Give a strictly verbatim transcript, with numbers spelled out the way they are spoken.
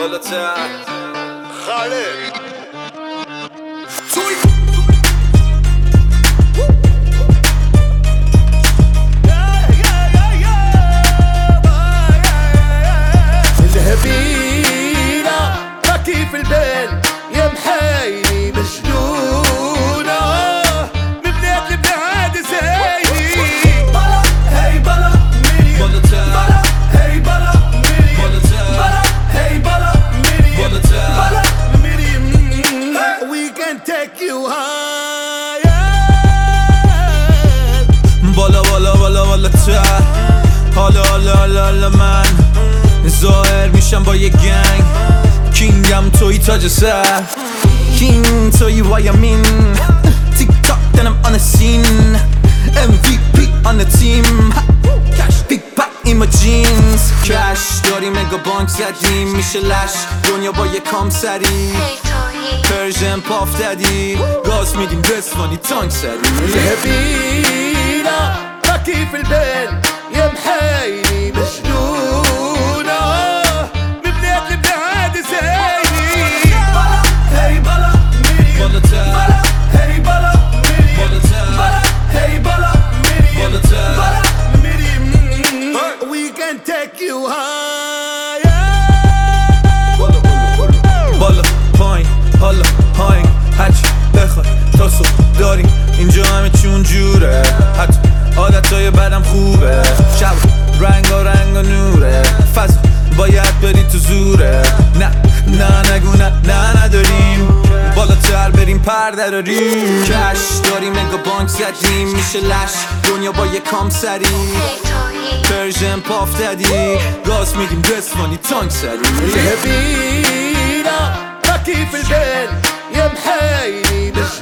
بالاتر خالد الهبيلة باكي في البال يا محايلي مجنونة من بلاد لبلاد زايدي بلا هي بلا ميري بالاتر بلا هي بلا ميري بالاتر بلا هي بلا ميري بالاتر بلا ميري we can take you higher بالا بالا بالا بالاتر حالا حالا حالا حالا من ظاهر میشم با یه گنگ کینگم توی تاج سر کینگ توی وایمین تیک تاک دنم آن سین ام وی پی آن تیم کش پیک پک ایما جینز کش داریم اگه بانک زدیم میشه لش دنیا با یه کام سری پرژن پاف دادی گاز میدیم رسوانی تانک سری الهبيلة باكي في البال يا محايلي مجنونة من بلاد لبلاد زايدي بلا هي بلا ميري بالاتر بلا هي بلا ميري بالاتر بلا هي بلا ميري بالاتر بلا ميري we can take you higher بالا پایین حالا هاینگ هرچی بخوای تا صبح داریم اینجا همه چون جوره حتی عادتهای بدم خوبه شب رنگا رنگا نوره فضا باید بری تو زوره نه نه نگو نه نه نداریم بالاتر بریم پر دراریم کش داریم اگه بانک زدیم میشه لش دنیا با یه کام سری پرژن پاف دادی گاز میدیم رسوانی تانک سری الهبيلة باكي في البال يا محايلي